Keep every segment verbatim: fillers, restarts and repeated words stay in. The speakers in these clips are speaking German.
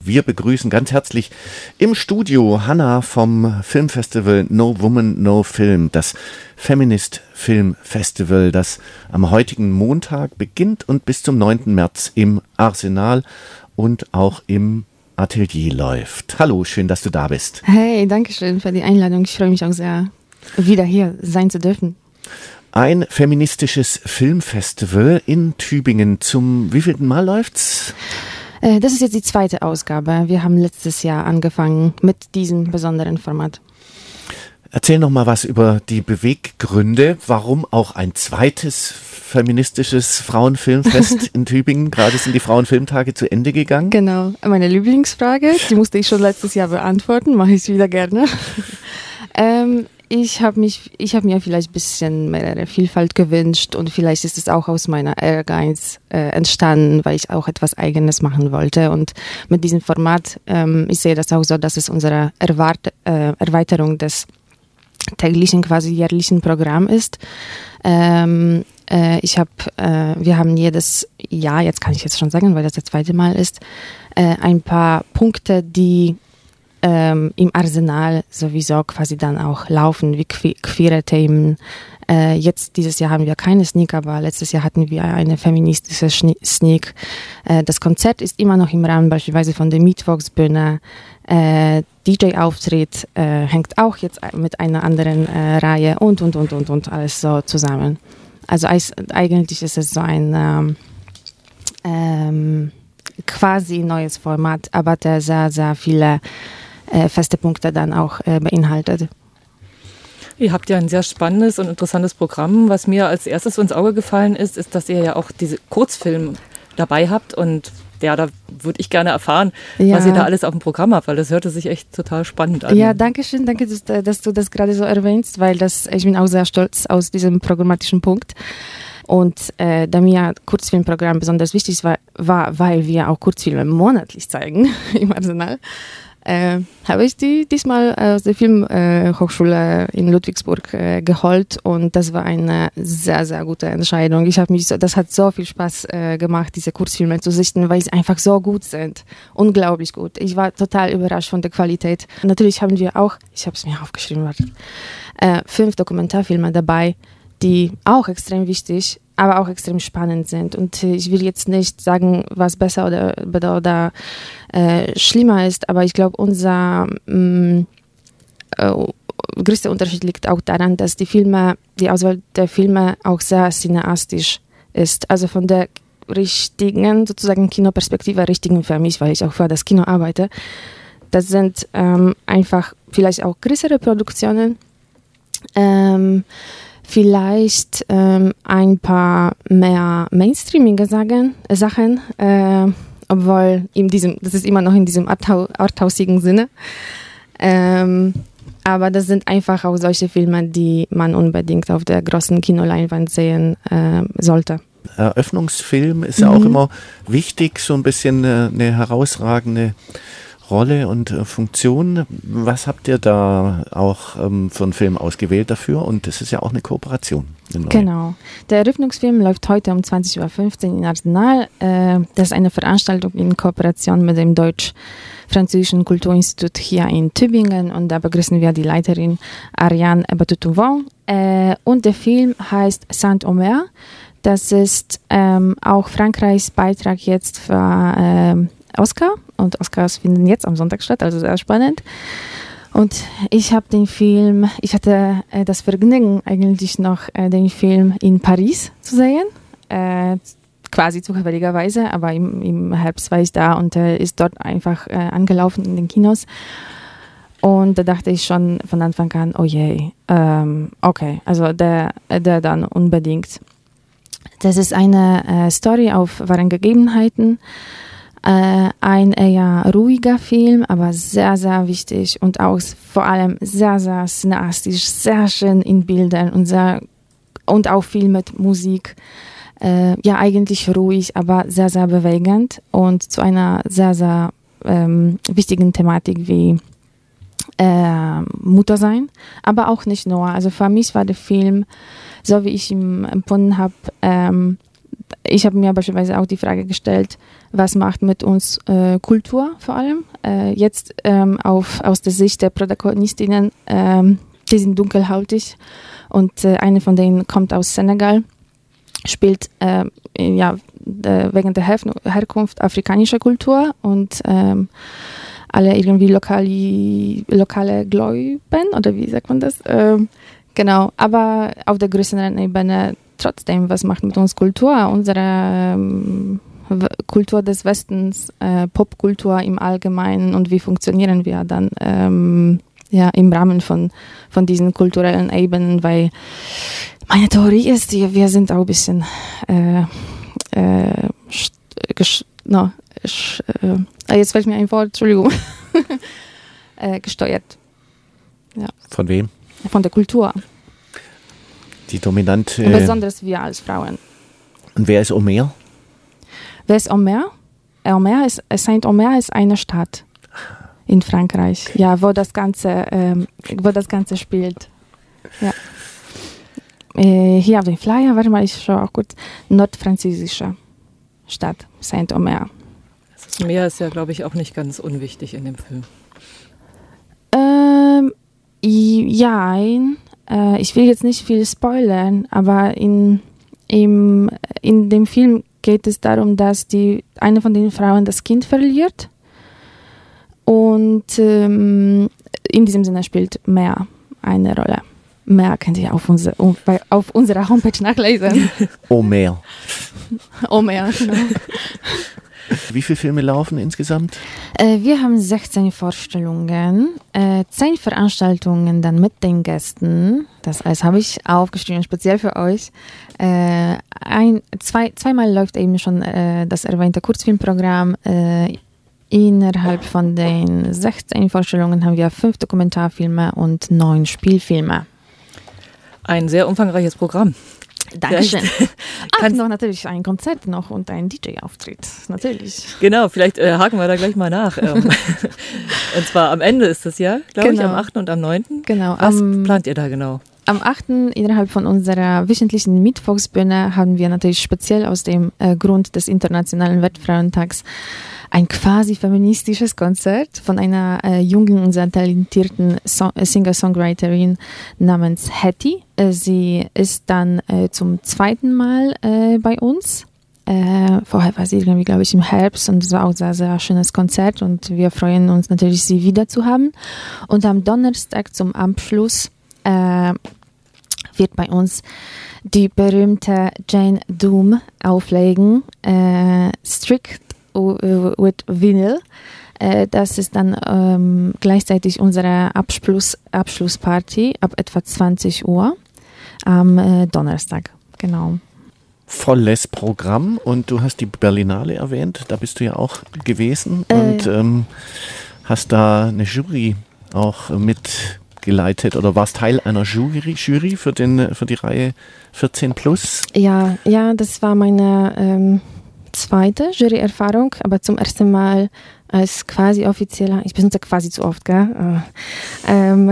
wir begrüßen ganz herzlich im Studio Hanna vom Filmfestival No Woman, No Film, das Feminist Film Festival, das am heutigen Montag beginnt und bis zum neunten März im Arsenal und auch im Atelier läuft. Hallo, schön, dass du da bist. Hey, danke schön für die Einladung. Ich freue mich auch sehr, wieder hier sein zu dürfen. Ein feministisches Filmfestival in Tübingen. Zum wievielten Mal läuft's? Äh, das ist jetzt die zweite Ausgabe. Wir haben letztes Jahr angefangen mit diesem besonderen Format. Erzähl noch mal was über die Beweggründe, warum auch ein zweites feministisches Frauenfilmfest in Tübingen. Gerade sind die Frauenfilmtage zu Ende gegangen. Genau, meine Lieblingsfrage, die musste ich schon letztes Jahr beantworten, mache ich wieder gerne. ähm, ich habe mich, ich habe mir vielleicht ein bisschen mehr Vielfalt gewünscht und vielleicht ist es auch aus meiner Ehrgeiz äh, entstanden, weil ich auch etwas Eigenes machen wollte. Und mit diesem Format, ähm, ich sehe das auch so, dass es unsere Erwart- äh, Erweiterung des täglichen, quasi jährlichen Programm ist. Ähm, äh, ich habe, äh, wir haben jedes Jahr, jetzt kann ich jetzt schon sagen, weil das das zweite Mal ist, äh, ein paar Punkte, die ähm, im Arsenal sowieso quasi dann auch laufen, wie que- queere Themen. Äh, jetzt, dieses Jahr haben wir keine Sneak, aber letztes Jahr hatten wir eine feministische Schne- Sneak. Äh, das Konzert ist immer noch im Rahmen beispielsweise von der Mittwochsbühne. Äh, D J-Auftritt äh, hängt auch jetzt mit einer anderen äh, Reihe und, und, und, und, und alles so zusammen. Also eis, eigentlich ist es so ein ähm, ähm, quasi neues Format, aber der sehr, sehr viele äh, feste Punkte dann auch äh, beinhaltet. Ihr habt ja ein sehr spannendes und interessantes Programm. Was mir als erstes so ins Auge gefallen ist, ist, dass ihr ja auch diese Kurzfilme dabei habt und ja, da würde ich gerne erfahren, ja, was ihr da alles auf dem Programm habt, weil das hörte sich echt total spannend an. Ja, danke schön, danke, dass, dass du das gerade so erwähnst, weil das, ich bin auch sehr stolz aus diesem programmatischen Punkt. Und äh, da mir Kurzfilmprogramm besonders wichtig war, war, weil wir auch Kurzfilme monatlich zeigen im Arsenal, äh, habe ich die diesmal aus der Filmhochschule äh, in Ludwigsburg äh, geholt und das war eine sehr, sehr gute Entscheidung. Ich habe mich so, das hat so viel Spaß äh, gemacht, diese Kurzfilme zu sichten, weil sie einfach so gut sind. Unglaublich gut. Ich war total überrascht von der Qualität. Natürlich haben wir auch, ich habe es mir aufgeschrieben, warte, äh, fünf Dokumentarfilme dabei, die auch extrem wichtig, aber auch extrem spannend sind. Und ich will jetzt nicht sagen, was besser oder, oder, oder äh, schlimmer ist, aber ich glaube, unser mh, äh, größter Unterschied liegt auch daran, dass die Filme, die Auswahl der Filme auch sehr cineastisch ist. Also von der richtigen, sozusagen Kinoperspektive, richtigen für mich, weil ich auch für das Kino arbeite. Das sind ähm, einfach vielleicht auch größere Produktionen, ähm, vielleicht ähm, ein paar mehr mainstreamige Sagen, äh, Sachen, äh, obwohl in diesem, das ist immer noch in diesem arthau- arthausigen Sinne. Ähm, aber das sind einfach auch solche Filme, die man unbedingt auf der großen Kinoleinwand sehen äh, sollte. Eröffnungsfilm ist ja mhm. auch immer wichtig, so ein bisschen eine, eine herausragende Rolle und äh, Funktion. Was habt ihr da auch ähm, für einen Film ausgewählt dafür? Und das ist ja auch eine Kooperation. Eine genau. Der Eröffnungsfilm läuft heute um zwanzig Uhr fünfzehn in Arsenal. Äh, das ist eine Veranstaltung in Kooperation mit dem Deutsch-Französischen Kulturinstitut hier in Tübingen und da begrüßen wir die Leiterin Ariane Batoutouvan. Äh, und der Film heißt Saint-Omer. Das ist ähm, auch Frankreichs Beitrag jetzt für ähm, Oscar und Oscars finden jetzt am Sonntag statt, also sehr spannend. Und ich habe den Film, ich hatte äh, das Vergnügen eigentlich noch äh, den Film in Paris zu sehen, äh, quasi zufälligerweise, aber im, im Herbst war ich da und äh, ist dort einfach äh, angelaufen in den Kinos. Und da dachte ich schon von Anfang an, oh je, ähm, okay, also der, der dann unbedingt. Das ist eine äh, Story auf wahren Gegebenheiten. Äh, ein eher ruhiger Film, aber sehr, sehr wichtig und auch vor allem sehr, sehr cineastisch, sehr schön in Bildern und, sehr, und auch viel mit Musik. Äh, ja, eigentlich ruhig, aber sehr, sehr bewegend und zu einer sehr, sehr ähm, wichtigen Thematik wie äh, Mutter sein, aber auch nicht nur. Also für mich war der Film, so wie ich ihn empfunden habe, ähm, ich habe mir beispielsweise auch die Frage gestellt, was macht mit uns äh, Kultur vor allem? Äh, jetzt ähm, auf, aus der Sicht der Protagonistinnen, ähm, die sind dunkelhäutig und äh, eine von denen kommt aus Senegal, spielt äh, ja, wegen der Her- Herkunft afrikanischer Kultur und ähm, alle irgendwie lokali, lokale Gläuben, oder wie sagt man das? Ähm, genau, aber auf der größeren Ebene trotzdem, was macht mit uns Kultur? Unsere ähm, Kultur des Westens, äh, Popkultur im Allgemeinen und wie funktionieren wir dann ähm, ja, im Rahmen von, von diesen kulturellen Ebenen, weil meine Theorie ist, wir sind auch ein bisschen äh, äh, sch, no, sch, äh, jetzt fällt mir ein Wort, Entschuldigung, äh, gesteuert. Ja. Von wem? Von der Kultur. Die dominante... Und besonders wir als Frauen. Und wer ist Omer? Wer ist Omer? Omer ist, Saint-Omer ist eine Stadt in Frankreich, ja, wo das Ganze, ähm, wo das Ganze spielt. Ja. Äh, hier auf dem Flyer, warte mal, ich schaue auch kurz, nordfranzösische Stadt, Saint-Omer. Das Meer ist ja, glaube ich, auch nicht ganz unwichtig in dem Film. Ähm, ja, äh, ich will jetzt nicht viel spoilern, aber in, im, in dem Film geht es darum, dass die, eine von den Frauen das Kind verliert. Und ähm, in diesem Sinne spielt Meer eine Rolle. Mehr könnt ihr auf, unser, auf unserer Homepage nachlesen. Omer. Omer, genau. Wie viele Filme laufen insgesamt? Äh, wir haben sechzehn Vorstellungen, äh, zehn Veranstaltungen dann mit den Gästen. Das alles habe ich aufgeschrieben, speziell für euch. Äh, ein, zwei, zweimal läuft eben schon äh, das erwähnte Kurzfilmprogramm. Äh, innerhalb von den sechzehn Vorstellungen haben wir fünf Dokumentarfilme und neun Spielfilme. Ein sehr umfangreiches Programm. Dankeschön. Ach, noch natürlich ein Konzert noch und ein D J-Auftritt, natürlich. Genau, vielleicht äh, haken wir da gleich mal nach. Ähm, und zwar am Ende ist das ja, glaube genau. ich, am achten und am neunten Genau. Was am, plant ihr da genau? Am achten innerhalb von unserer wöchentlichen Mittwochsbühne haben wir natürlich speziell aus dem äh, Grund des Internationalen Weltfrauentags ein quasi feministisches Konzert von einer äh, jungen und sehr talentierten so- Singer-Songwriterin namens Hattie. Äh, sie ist dann äh, zum zweiten Mal äh, bei uns. Äh, vorher war sie irgendwie, glaube ich, im Herbst und es war auch ein sehr, sehr schönes Konzert und wir freuen uns natürlich, sie wieder zu haben. Und am Donnerstag zum Abschluss äh, wird bei uns die berühmte Jane Doom auflegen. Äh, Strict with Vinyl. Äh, das ist dann ähm, gleichzeitig unsere Abschluss, Abschlussparty ab etwa zwanzig Uhr am äh, Donnerstag. Genau. Volles Programm und du hast die Berlinale erwähnt, da bist du ja auch gewesen äh, und ähm, hast da eine Jury auch mitgeleitet oder warst Teil einer Jury, Jury für, den, für die Reihe vierzehn plus? Ja, ja, das war meine ähm, zweite Jury-Erfahrung, aber zum ersten Mal als quasi offizieller, ich benutze quasi zu oft, gell? Ähm,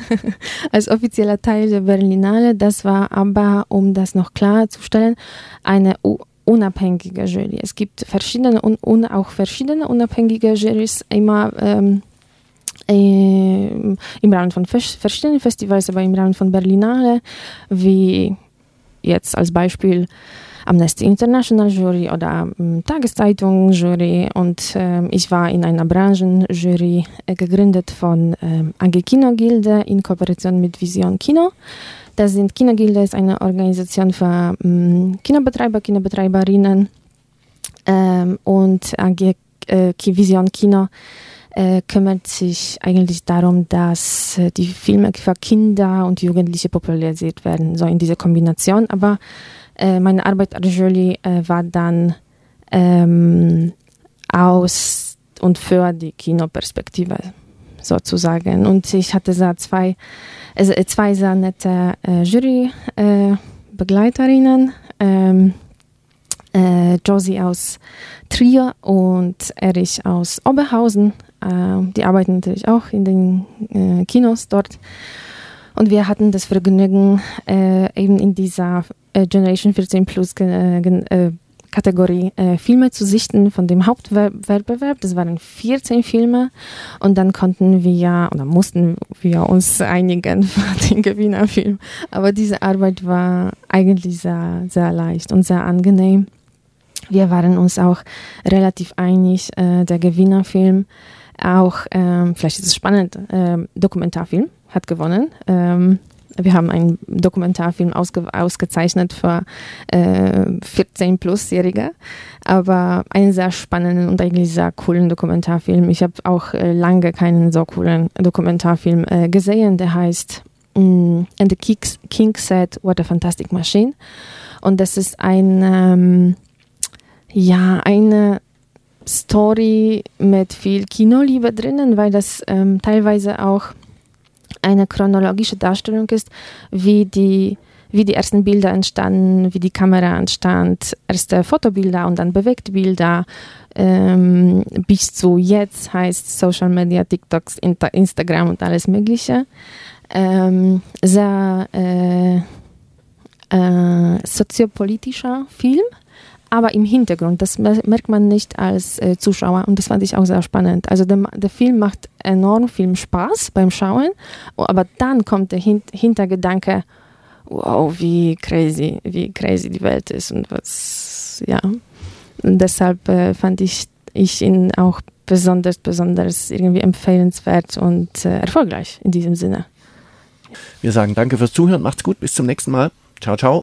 als offizieller Teil der Berlinale. Das war aber, um das noch klarzustellen, eine u- unabhängige Jury. Es gibt verschiedene und un- auch verschiedene unabhängige Jurys, immer ähm, äh, im Rahmen von vers- verschiedenen Festivals, aber im Rahmen von Berlinale, wie jetzt als Beispiel Amnesty International Jury oder ähm, Tageszeitung Jury und ähm, ich war in einer Branchenjury äh, gegründet von ähm, A G Kino Gilde in Kooperation mit Vision Kino. Das sind Kino Gilde ist eine Organisation für ähm, Kinobetreiber, Kinobetreiberinnen ähm, und A G äh, Vision Kino äh, kümmert sich eigentlich darum, dass äh, die Filme für Kinder und Jugendliche popularisiert werden, so in dieser Kombination, aber meine Arbeit als Jury äh, war dann ähm, aus und für die Kinoperspektive sozusagen. Und ich hatte da zwei, also zwei sehr nette äh, Jury-Begleiterinnen, äh, ähm, äh, Josie aus Trier und Erich aus Oberhausen. Äh, die arbeiten natürlich auch in den äh, Kinos dort. Und wir hatten das Vergnügen, äh, eben in dieser äh, Generation vierzehn plus äh, äh, Kategorie äh, Filme zu sichten von dem Hauptwettbewerb. Das waren vierzehn Filme und dann konnten wir oder mussten wir uns einigen für den Gewinnerfilm. Aber diese Arbeit war eigentlich sehr, sehr leicht und sehr angenehm. Wir waren uns auch relativ einig, äh, der Gewinnerfilm, auch, ähm, vielleicht ist es spannend, äh, Dokumentarfilm hat gewonnen. Ähm, wir haben einen Dokumentarfilm ausge- ausgezeichnet für äh, vierzehn-plus-Jährige, aber einen sehr spannenden und eigentlich sehr coolen Dokumentarfilm. Ich habe auch äh, lange keinen so coolen Dokumentarfilm äh, gesehen, der heißt mm, And the Kings, King Said, What a Fantastic Machine. Und das ist ein, ähm, ja, eine Story mit viel Kinoliebe drinnen, weil das ähm, teilweise auch eine chronologische Darstellung ist, wie die, wie die ersten Bilder entstanden, wie die Kamera entstand, erste Fotobilder und dann Bewegtbilder, ähm, bis zu jetzt heißt Social Media, TikToks, Insta- Instagram und alles Mögliche. Ähm, sehr äh, äh, soziopolitischer Film, aber im Hintergrund, das merkt man nicht als äh, Zuschauer und das fand ich auch sehr spannend. Also der, der Film macht enorm viel Spaß beim Schauen, aber dann kommt der Hin- Hintergedanke, wow, wie crazy, wie crazy die Welt ist und was, ja. Und deshalb äh, fand ich, ich ihn auch besonders, besonders irgendwie empfehlenswert und äh, erfolgreich in diesem Sinne. Wir sagen danke fürs Zuhören, macht's gut, bis zum nächsten Mal. Ciao, ciao.